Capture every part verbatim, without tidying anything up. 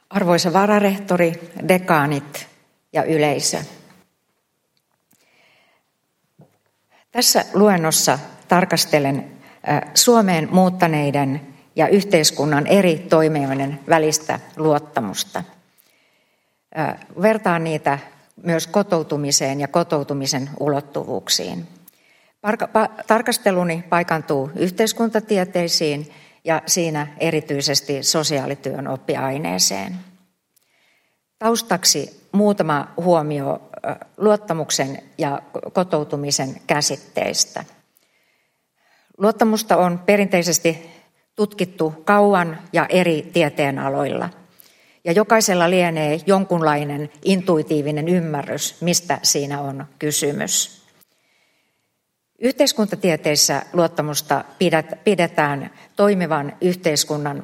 Arvoisa vararehtori, dekaanit ja yleisö. Tässä luennossa tarkastelen Suomeen muuttaneiden ja yhteiskunnan eri toimijoiden välistä luottamusta. Vertaan niitä myös kotoutumiseen ja kotoutumisen ulottuvuuksiin. Tarkasteluni paikantuu yhteiskuntatieteisiin ja siinä erityisesti sosiaalityön oppiaineeseen. Taustaksi muutama huomio luottamuksen ja kotoutumisen käsitteistä. Luottamusta on perinteisesti tutkittu kauan ja eri tieteenaloilla. Ja jokaisella lienee jonkunlainen intuitiivinen ymmärrys, mistä siinä on kysymys. Yhteiskuntatieteissä luottamusta pidetään toimivan yhteiskunnan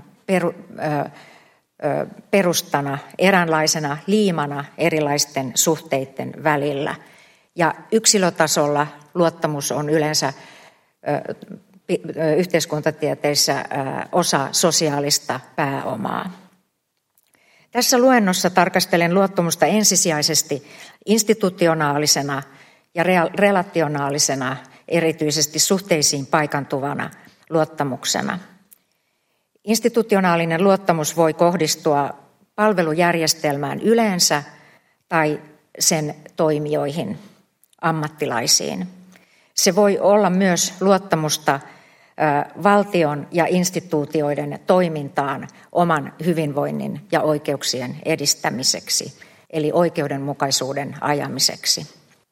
perustana, eräänlaisena liimana erilaisten suhteiden välillä. Ja yksilötasolla luottamus on yleensä yhteiskuntatieteissä osa sosiaalista pääomaa. Tässä luennossa tarkastelen luottamusta ensisijaisesti institutionaalisena ja relationaalisena, erityisesti suhteisiin paikantuvana luottamuksena. Institutionaalinen luottamus voi kohdistua palvelujärjestelmään yleensä tai sen toimijoihin, ammattilaisiin. Se voi olla myös luottamusta valtion ja instituutioiden toimintaan oman hyvinvoinnin ja oikeuksien edistämiseksi, eli oikeudenmukaisuuden ajamiseksi.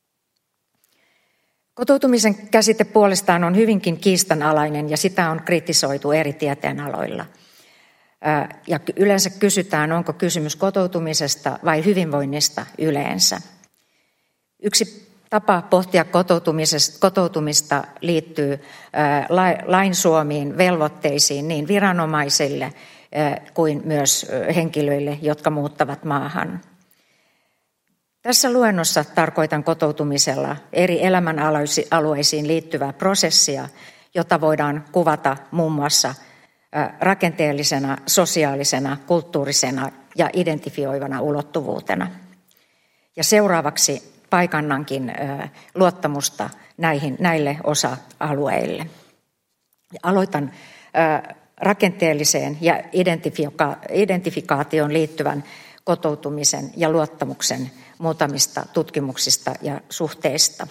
Kotoutumisen käsite puolestaan on hyvinkin kiistanalainen ja sitä on kritisoitu eri tieteenaloilla. Ja yleensä kysytään, onko kysymys kotoutumisesta vai hyvinvoinnista yleensä. Yksi tapa pohtia kotoutumista liittyy lain suomiin velvoitteisiin niin viranomaisille kuin myös henkilöille, jotka muuttavat maahan. Tässä luennossa tarkoitan kotoutumisella eri elämänalueisiin liittyvää prosessia, jota voidaan kuvata muun muassa rakenteellisena, sosiaalisena, kulttuurisena ja identifioivana ulottuvuutena. Ja seuraavaksi paikannankin luottamusta näihin, näille osa-alueille. Aloitan rakenteelliseen ja identifika- identifikaatioon liittyvän kotoutumisen ja luottamuksen muutamista tutkimuksista ja suhteista.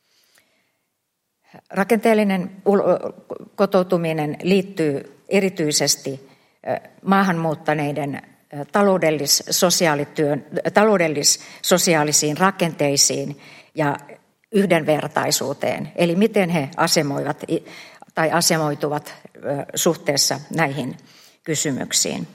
Rakenteellinen kotoutuminen liittyy erityisesti maahanmuuttaneiden taloudellis-sosiaalityön, taloudellis-sosiaalisiin rakenteisiin ja yhdenvertaisuuteen, eli miten he asemoivat tai asemoituvat suhteessa näihin kysymyksiin.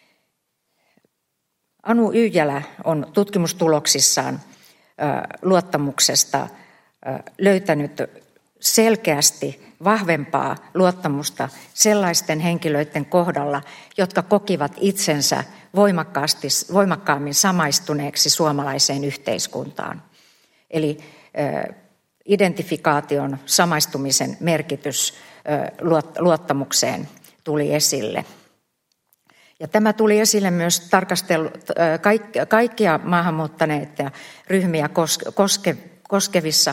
Anu Yyjälä on tutkimustuloksissaan luottamuksesta löytänyt selkeästi vahvempaa luottamusta sellaisten henkilöiden kohdalla, jotka kokivat itsensä voimakkaasti, voimakkaammin samaistuneeksi suomalaiseen yhteiskuntaan. Eli identifikaation, samaistumisen merkitys luottamukseen tuli esille. Ja tämä tuli esille myös tarkastelu, kaikkia maahanmuuttaneita ryhmiä koske, koskevissa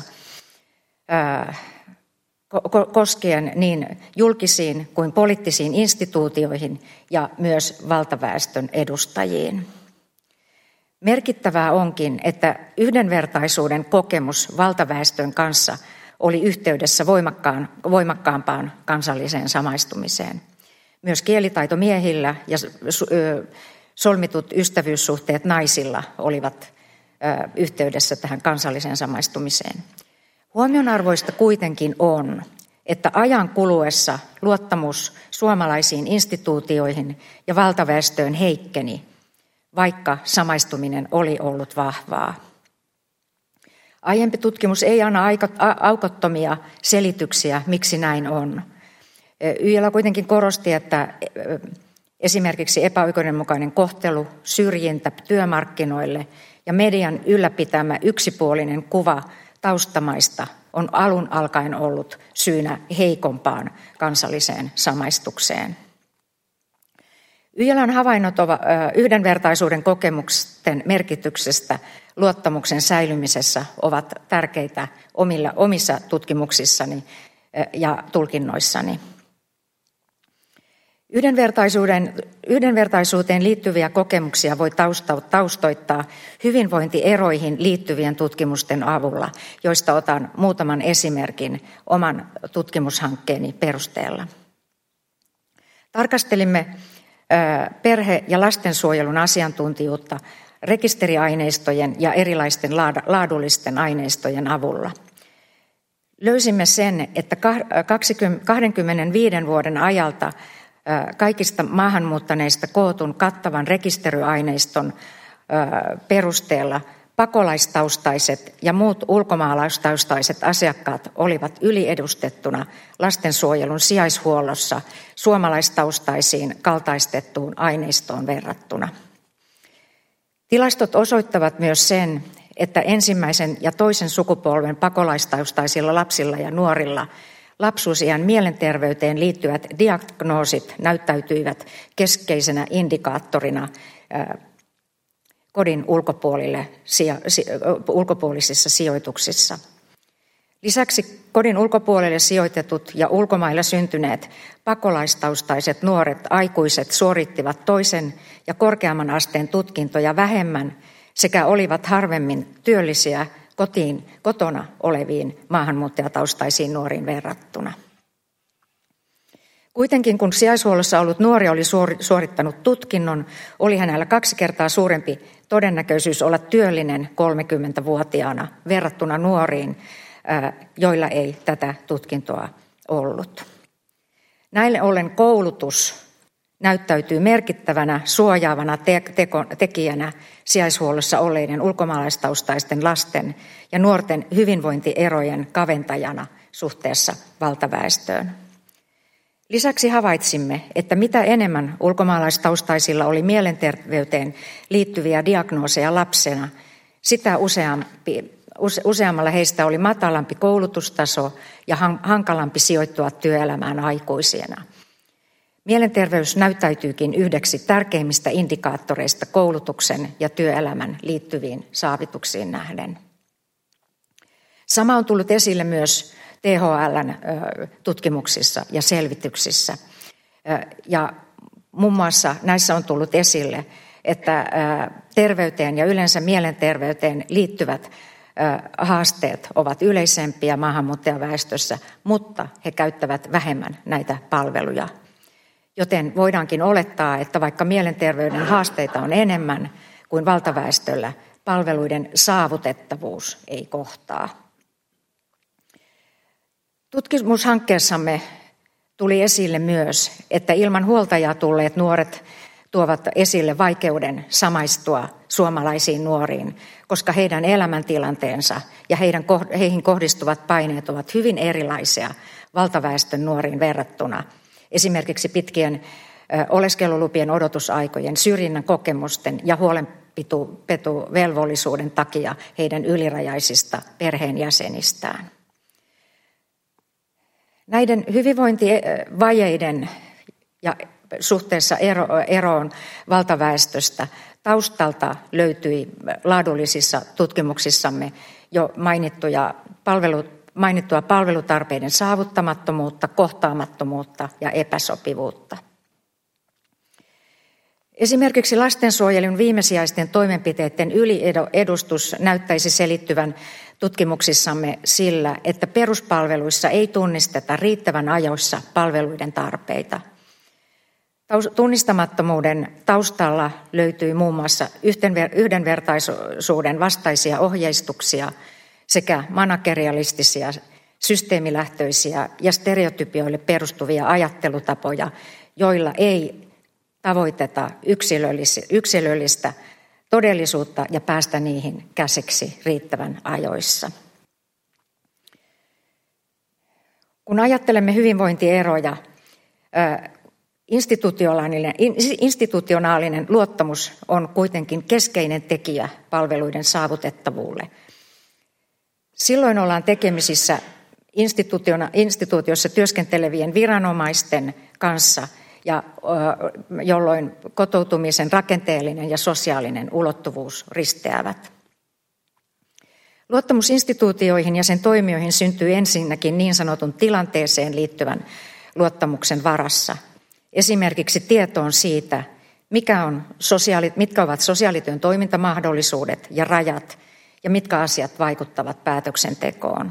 koskien niin julkisiin kuin poliittisiin instituutioihin ja myös valtaväestön edustajiin. Merkittävää onkin, että yhdenvertaisuuden kokemus valtaväestön kanssa oli yhteydessä voimakkaan, voimakkaampaan kansalliseen samaistumiseen. Myös kielitaito miehillä ja solmitut ystävyyssuhteet naisilla olivat yhteydessä tähän kansalliseen samaistumiseen. Huomionarvoista kuitenkin on, että ajan kuluessa luottamus suomalaisiin instituutioihin ja valtaväestöön heikkeni, vaikka samaistuminen oli ollut vahvaa. Aiempi tutkimus ei anna aukottomia selityksiä, miksi näin on. Yyjälä kuitenkin korosti, että esimerkiksi epäoikeudenmukainen kohtelu, syrjintä työmarkkinoille ja median ylläpitämä yksipuolinen kuva taustamaista on alun alkaen ollut syynä heikompaan kansalliseen samaistukseen. Yjälän havainnot ovat yhdenvertaisuuden kokemusten merkityksestä luottamuksen säilymisessä ovat tärkeitä omilla, omissa tutkimuksissani ja tulkinnoissani. Yhdenvertaisuuden, yhdenvertaisuuteen liittyviä kokemuksia voi taustoittaa hyvinvointieroihin liittyvien tutkimusten avulla, joista otan muutaman esimerkin oman tutkimushankkeeni perusteella. Tarkastelimme perhe- ja lastensuojelun asiantuntijuutta rekisteriaineistojen ja erilaisten laadullisten aineistojen avulla. Löysimme sen, että kaksikymmentäviisi vuoden ajalta kaikista maahanmuuttaneista kootun kattavan rekisteriaineiston perusteella pakolaistaustaiset ja muut ulkomaalaistaustaiset asiakkaat olivat yliedustettuna lastensuojelun sijaishuollossa suomalaistaustaisiin kaltaistettuun aineistoon verrattuna. Tilastot osoittavat myös sen, että ensimmäisen ja toisen sukupolven pakolaistaustaisilla lapsilla ja nuorilla lapsuusiän mielenterveyteen liittyvät diagnoosit näyttäytyivät keskeisenä indikaattorina kodin ulkopuolille, ulkopuolisissa sijoituksissa. Lisäksi kodin ulkopuolelle sijoitetut ja ulkomailla syntyneet pakolaistaustaiset nuoret aikuiset suorittivat toisen ja korkeamman asteen tutkintoja vähemmän sekä olivat harvemmin työllisiä kotiin, kotona oleviin maahanmuuttajataustaisiin nuoriin verrattuna. Kuitenkin kun sijaishuollossa ollut nuori oli suorittanut tutkinnon, oli hänellä kaksi kertaa suurempi todennäköisyys olla työllinen kolmekymmentävuotiaana verrattuna nuoriin, joilla ei tätä tutkintoa ollut. Näille ollen koulutus näyttäytyy merkittävänä suojaavana tekijänä sijaishuollossa olleiden ulkomaalaistaustaisten lasten ja nuorten hyvinvointierojen kaventajana suhteessa valtaväestöön. Lisäksi havaitsimme, että mitä enemmän ulkomaalaistaustaisilla oli mielenterveyteen liittyviä diagnooseja lapsena, sitä useampi, useammalla heistä oli matalampi koulutustaso ja hankalampi sijoittua työelämään aikuisina. Mielenterveys näyttäytyykin yhdeksi tärkeimmistä indikaattoreista koulutuksen ja työelämän liittyviin saavutuksiin nähden. Sama on tullut esille myös T H L:n tutkimuksissa ja selvityksissä. Ja muun muassa näissä on tullut esille, että terveyteen ja yleensä mielenterveyteen liittyvät haasteet ovat yleisempiä maahanmuuttajaväestössä, mutta he käyttävät vähemmän näitä palveluja. Joten voidaankin olettaa, että vaikka mielenterveyden haasteita on enemmän kuin valtaväestöllä, palveluiden saavutettavuus ei kohtaa. Tutkimushankkeessamme tuli esille myös, että ilman huoltajaa tulleet nuoret tuovat esille vaikeuden samaistua suomalaisiin nuoriin, koska heidän elämäntilanteensa ja heidän, heihin kohdistuvat paineet ovat hyvin erilaisia valtaväestön nuoriin verrattuna. Esimerkiksi pitkien oleskelulupien odotusaikojen, syrjinnän kokemusten ja huolenpitovelvollisuuden takia heidän ylirajaisista perheenjäsenistään. Näiden hyvinvointivajeiden ja suhteessa ero, eroon valtaväestöstä taustalta löytyi laadullisissa tutkimuksissamme jo mainittuja palvelu, mainittua palvelutarpeiden saavuttamattomuutta, kohtaamattomuutta ja epäsopivuutta. Esimerkiksi lastensuojelun viimesijaisten toimenpiteiden yliedustus näyttäisi selittyvän tutkimuksissamme sillä, että peruspalveluissa ei tunnisteta riittävän ajoissa palveluiden tarpeita. Tunnistamattomuuden taustalla löytyy muun muassa yhdenvertaisuuden vastaisia ohjeistuksia sekä managerialistisia, systeemilähtöisiä ja stereotypioille perustuvia ajattelutapoja, joilla ei tavoiteta yksilöllistä todellisuutta ja päästä niihin käsiksi riittävän ajoissa. Kun ajattelemme hyvinvointieroja, institutionaalinen, institutionaalinen luottamus on kuitenkin keskeinen tekijä palveluiden saavutettavuudelle. Silloin ollaan tekemisissä instituutiossa työskentelevien viranomaisten kanssa ja jolloin kotoutumisen rakenteellinen ja sosiaalinen ulottuvuus risteävät. Luottamus instituutioihin ja sen toimijoihin syntyy ensinnäkin niin sanotun tilanteeseen liittyvän luottamuksen varassa. Esimerkiksi tietoon siitä, mikä on sosiaali, mitkä ovat sosiaalityön toimintamahdollisuudet ja rajat ja mitkä asiat vaikuttavat päätöksentekoon.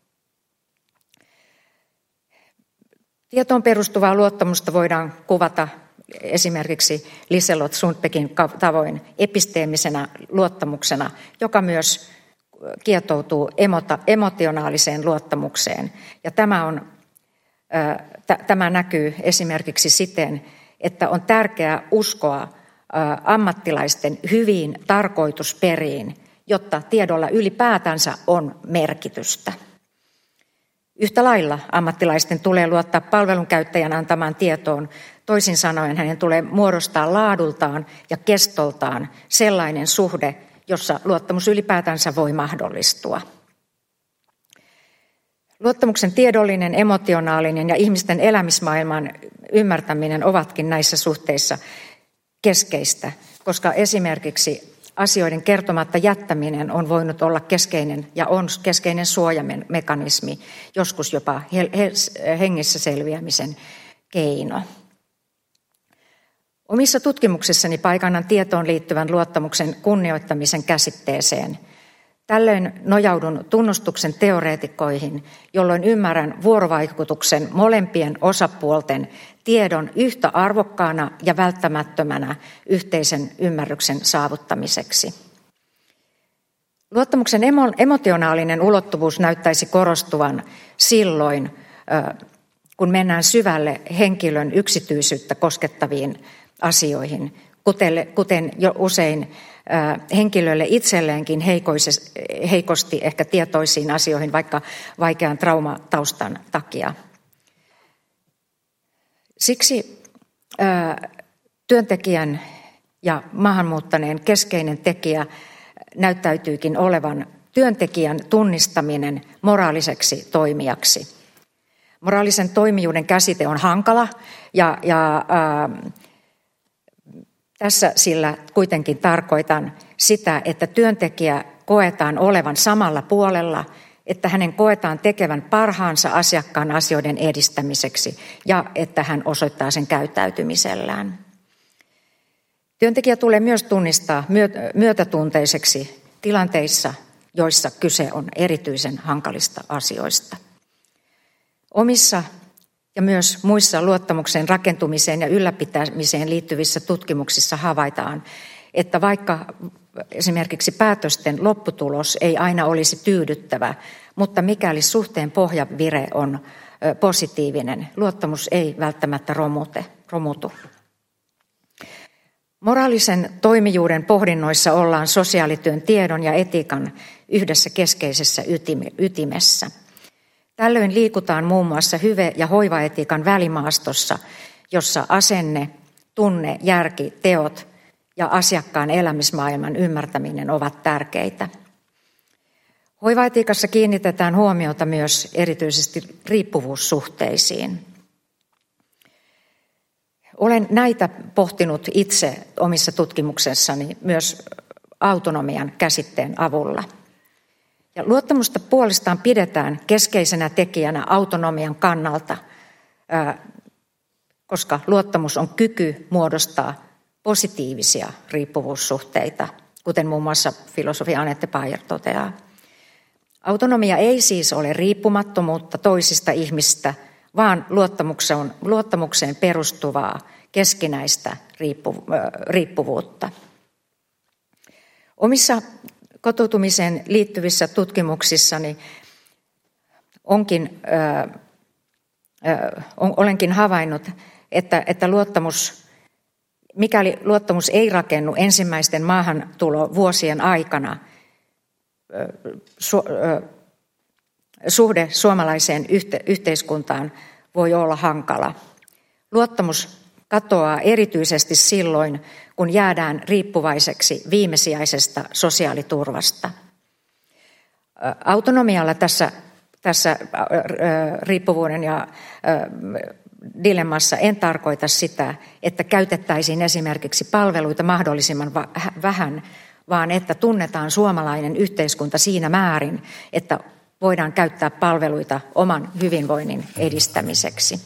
Tietoon perustuvaa luottamusta voidaan kuvata esimerkiksi Liselott Sundbäckin tavoin episteemisenä luottamuksena, joka myös kietoutuu emota, emotionaaliseen luottamukseen. Ja tämä, on, t- tämä näkyy esimerkiksi siten, että on tärkeää uskoa ammattilaisten hyviin tarkoitusperiin, jotta tiedolla ylipäätänsä on merkitystä. Yhtä lailla ammattilaisten tulee luottaa palvelunkäyttäjän antamaan tietoon. Toisin sanoen hänen tulee muodostaa laadultaan ja kestoltaan sellainen suhde, jossa luottamus ylipäätänsä voi mahdollistua. Luottamuksen tiedollinen, emotionaalinen ja ihmisten elämismaailman ymmärtäminen ovatkin näissä suhteissa keskeistä, koska esimerkiksi asioiden kertomatta jättäminen on voinut olla keskeinen ja on keskeinen suojamekanismi, joskus jopa hengissä selviämisen keino. Omissa tutkimuksissani paikannan tietoon liittyvän luottamuksen kunnioittamisen käsitteeseen. Tällöin nojaudun tunnustuksen teoreetikkoihin, jolloin ymmärrän vuorovaikutuksen molempien osapuolten tiedon yhtä arvokkaana ja välttämättömänä yhteisen ymmärryksen saavuttamiseksi. Luottamuksen emo- emotionaalinen ulottuvuus näyttäisi korostuvan silloin, kun mennään syvälle henkilön yksityisyyttä koskettaviin asioihin, kuten jo usein henkilölle itselleenkin heikosti ehkä tietoisiin asioihin, vaikka vaikean traumataustan takia. Siksi työntekijän ja maahanmuuttaneen keskeinen tekijä näyttäytyykin olevan työntekijän tunnistaminen moraaliseksi toimijaksi. Moraalisen toimijuuden käsite on hankala ja, ja ää, tässä sillä kuitenkin tarkoitan sitä, että työntekijä koetaan olevan samalla puolella, että hänen koetaan tekevän parhaansa asiakkaan asioiden edistämiseksi ja että hän osoittaa sen käyttäytymisellään. Työntekijä tulee myös tunnistaa myötätunteiseksi tilanteissa, joissa kyse on erityisen hankalista asioista. Omissa ja myös muissa luottamuksen rakentumiseen ja ylläpitämiseen liittyvissä tutkimuksissa havaitaan, että vaikka esimerkiksi päätösten lopputulos ei aina olisi tyydyttävä, mutta mikäli suhteen pohjavire on positiivinen, luottamus ei välttämättä romute, romutu. Moraalisen toimijuuden pohdinnoissa ollaan sosiaalityön tiedon ja etiikan yhdessä keskeisessä ytimessä. Tällöin liikutaan muun muassa hyve- ja hoivaetiikan välimaastossa, jossa asenne, tunne, järki, teot ja asiakkaan elämismaailman ymmärtäminen ovat tärkeitä. Hoivaetiikassa kiinnitetään huomiota myös erityisesti riippuvuussuhteisiin. Olen näitä pohtinut itse omissa tutkimuksessani myös autonomian käsitteen avulla. Ja luottamusta puolestaan pidetään keskeisenä tekijänä autonomian kannalta, koska luottamus on kyky muodostaa positiivisia riippuvuussuhteita, kuten muun muassa filosofi Annette Bayer toteaa. Autonomia ei siis ole riippumattomuutta toisista ihmisistä, vaan luottamukseen, luottamukseen perustuvaa keskinäistä riippuvuutta. Omissa kotoutumiseen liittyvissä tutkimuksissani onkin, ö, ö, olenkin havainnut, että, että luottamus, mikäli luottamus ei rakennu ensimmäisten maahantulovuosien aikana, ö, su, ö, suhde suomalaiseen yhte, yhteiskuntaan voi olla hankala. Luottamus katoaa erityisesti silloin, kun jäädään riippuvaiseksi viimesijaisesta sosiaaliturvasta. Autonomialla tässä, tässä riippuvuuden ja dilemmassa en tarkoita sitä, että käytettäisiin esimerkiksi palveluita mahdollisimman vähän, vaan että tunnetaan suomalainen yhteiskunta siinä määrin, että voidaan käyttää palveluita oman hyvinvoinnin edistämiseksi.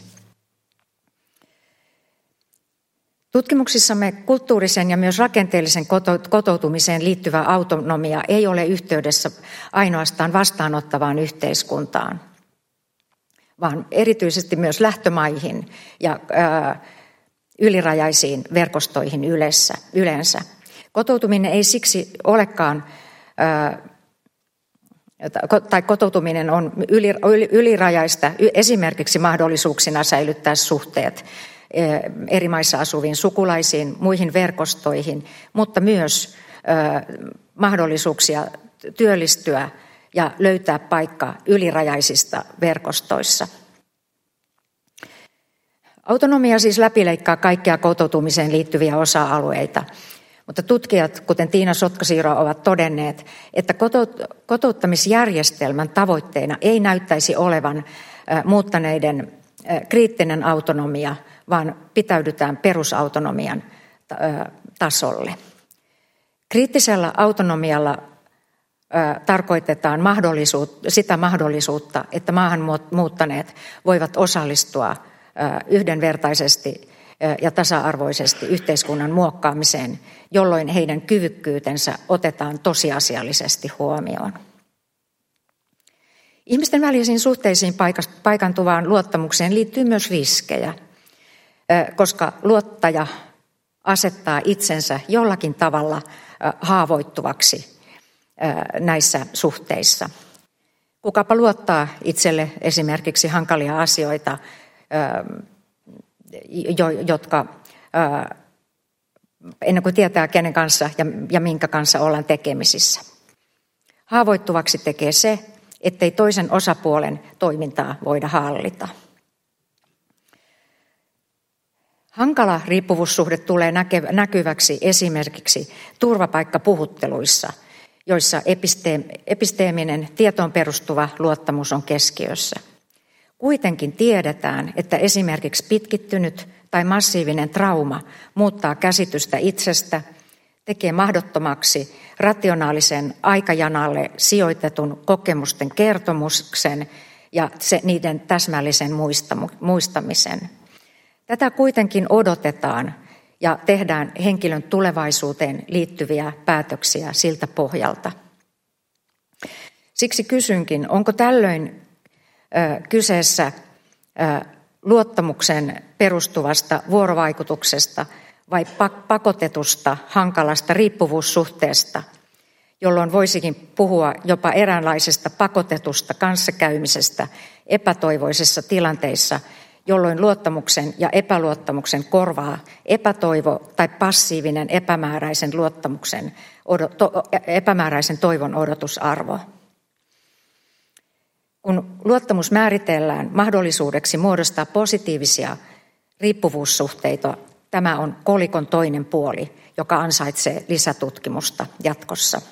Tutkimuksissamme kulttuurisen ja myös rakenteellisen kotoutumiseen liittyvä autonomia ei ole yhteydessä ainoastaan vastaanottavaan yhteiskuntaan, vaan erityisesti myös lähtömaihin ja ää, ylirajaisiin verkostoihin yleensä. Kotoutuminen ei siksi olekaan, ää, tai kotoutuminen on ylirajaista esimerkiksi mahdollisuuksina säilyttää suhteet eri maissa asuviin sukulaisiin, muihin verkostoihin, mutta myös mahdollisuuksia työllistyä ja löytää paikka ylirajaisista verkostoissa. Autonomia siis läpileikkaa kaikkia kotoutumiseen liittyviä osa-alueita, mutta tutkijat, kuten Tiina Sotkasiiro, ovat todenneet, että kotouttamisjärjestelmän tavoitteena ei näyttäisi olevan muuttaneiden kriittinen autonomia, vaan pitäydytään perusautonomian tasolle. Kriittisellä autonomialla tarkoitetaan mahdollisuutta, sitä mahdollisuutta, että maahan muuttaneet voivat osallistua yhdenvertaisesti ja tasa-arvoisesti yhteiskunnan muokkaamiseen, jolloin heidän kyvykkyytensä otetaan tosiasiallisesti huomioon. Ihmisten välisiin suhteisiin paikantuvaan luottamukseen liittyy myös riskejä, koska luottaja asettaa itsensä jollakin tavalla haavoittuvaksi näissä suhteissa. Kukapa luottaa itselle esimerkiksi hankalia asioita, jotka ennen kuin tietää kenen kanssa ja minkä kanssa ollaan tekemisissä. Haavoittuvaksi tekee se, ettei toisen osapuolen toimintaa voida hallita. Hankala riippuvuussuhde tulee näkyväksi esimerkiksi turvapaikkapuhutteluissa, joissa episteeminen tietoon perustuva luottamus on keskiössä. Kuitenkin tiedetään, että esimerkiksi pitkittynyt tai massiivinen trauma muuttaa käsitystä itsestä, tekee mahdottomaksi rationaalisen aikajanalle sijoitetun kokemusten kertomuksen ja se, niiden täsmällisen muistamisen. Tätä kuitenkin odotetaan ja tehdään henkilön tulevaisuuteen liittyviä päätöksiä siltä pohjalta. Siksi kysynkin, onko tällöin ö, kyseessä ö, luottamuksen perustuvasta vuorovaikutuksesta vai pakotetusta hankalasta riippuvuussuhteesta, jolloin voisikin puhua jopa eräänlaisesta pakotetusta kanssakäymisestä epätoivoisissa tilanteissa, jolloin luottamuksen ja epäluottamuksen korvaa epätoivo tai passiivinen epämääräisen, luottamuksen, epämääräisen toivon odotusarvo. Kun luottamus määritellään mahdollisuudeksi muodostaa positiivisia riippuvuussuhteita, tämä on kolikon toinen puoli, joka ansaitsee lisätutkimusta jatkossa.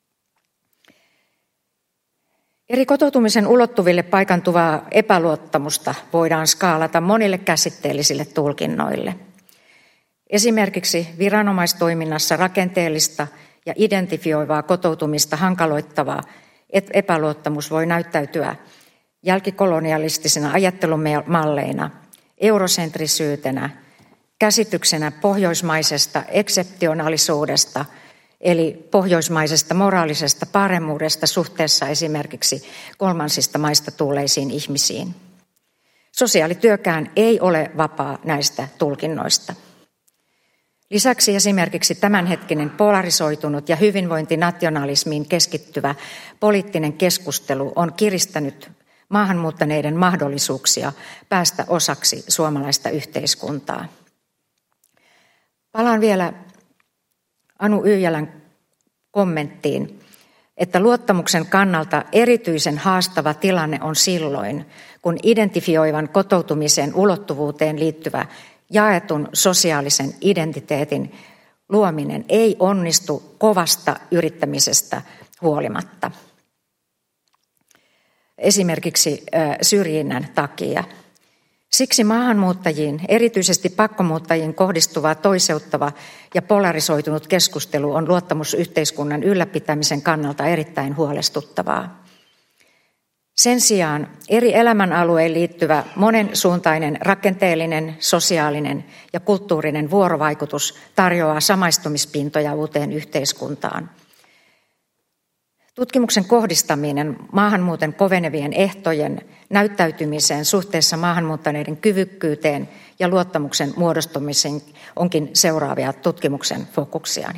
Eri kotoutumisen ulottuville paikantuvaa epäluottamusta voidaan skaalata monille käsitteellisille tulkinnoille. Esimerkiksi viranomaistoiminnassa rakenteellista ja identifioivaa kotoutumista hankaloittavaa epäluottamus voi näyttäytyä jälkikolonialistisina ajattelumalleina, eurosentrisyytenä, käsityksenä pohjoismaisesta ekseptionaalisuudesta, eli pohjoismaisesta moraalisesta paremmuudesta suhteessa esimerkiksi kolmansista maista tulleisiin ihmisiin. Sosiaalityökään ei ole vapaa näistä tulkinnoista. Lisäksi esimerkiksi tämänhetkinen polarisoitunut ja hyvinvointinationalismiin keskittyvä poliittinen keskustelu on kiristänyt maahanmuuttaneiden mahdollisuuksia päästä osaksi suomalaista yhteiskuntaa. Palaan vielä Anu Yyjälän kommenttiin, että luottamuksen kannalta erityisen haastava tilanne on silloin, kun identifioivan kotoutumisen ulottuvuuteen liittyvä jaetun sosiaalisen identiteetin luominen ei onnistu kovasta yrittämisestä huolimatta. Esimerkiksi syrjinnän takia. Siksi maahanmuuttajiin, erityisesti pakkomuuttajiin kohdistuva toiseuttava ja polarisoitunut keskustelu on luottamusyhteiskunnan ylläpitämisen kannalta erittäin huolestuttavaa. Sen sijaan eri elämänalueen liittyvä monensuuntainen rakenteellinen, sosiaalinen ja kulttuurinen vuorovaikutus tarjoaa samaistumispintoja uuteen yhteiskuntaan. Tutkimuksen kohdistaminen maahanmuuton kovenevien ehtojen näyttäytymiseen suhteessa maahanmuuttaneiden kyvykkyyteen ja luottamuksen muodostumiseen onkin seuraavia tutkimuksen fokuksiani.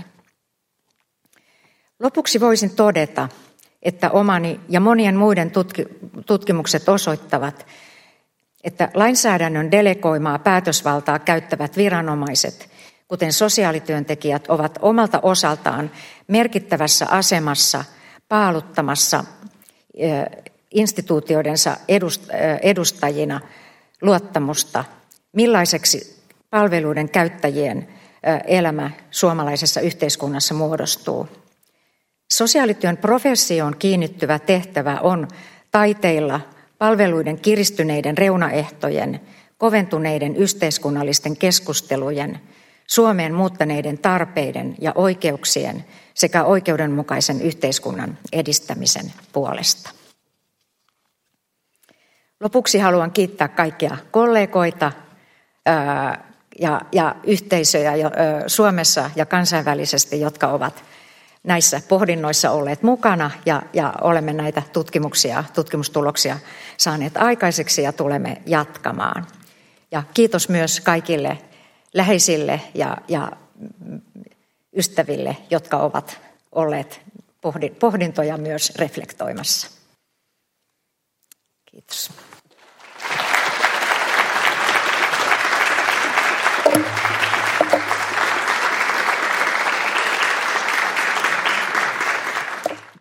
Lopuksi voisin todeta, että omani ja monien muiden tutkimukset osoittavat, että lainsäädännön delegoimaa päätösvaltaa käyttävät viranomaiset, kuten sosiaalityöntekijät, ovat omalta osaltaan merkittävässä asemassa paaluttamassa instituutioidensa edustajina luottamusta, millaiseksi palveluiden käyttäjien elämä suomalaisessa yhteiskunnassa muodostuu. Sosiaalityön professioon kiinnittyvä tehtävä on taiteilla palveluiden kiristyneiden reunaehtojen, koventuneiden yhteiskunnallisten keskustelujen, Suomeen muuttaneiden tarpeiden ja oikeuksien sekä oikeudenmukaisen yhteiskunnan edistämisen puolesta. Lopuksi haluan kiittää kaikkia kollegoita ää, ja, ja yhteisöjä ää, Suomessa ja kansainvälisesti, jotka ovat näissä pohdinnoissa olleet mukana ja, ja olemme näitä tutkimuksia, tutkimustuloksia saaneet aikaiseksi ja tulemme jatkamaan. Ja kiitos myös kaikille läheisille ja, ja ystäville, jotka ovat olleet pohdintoja myös reflektoimassa. Kiitos.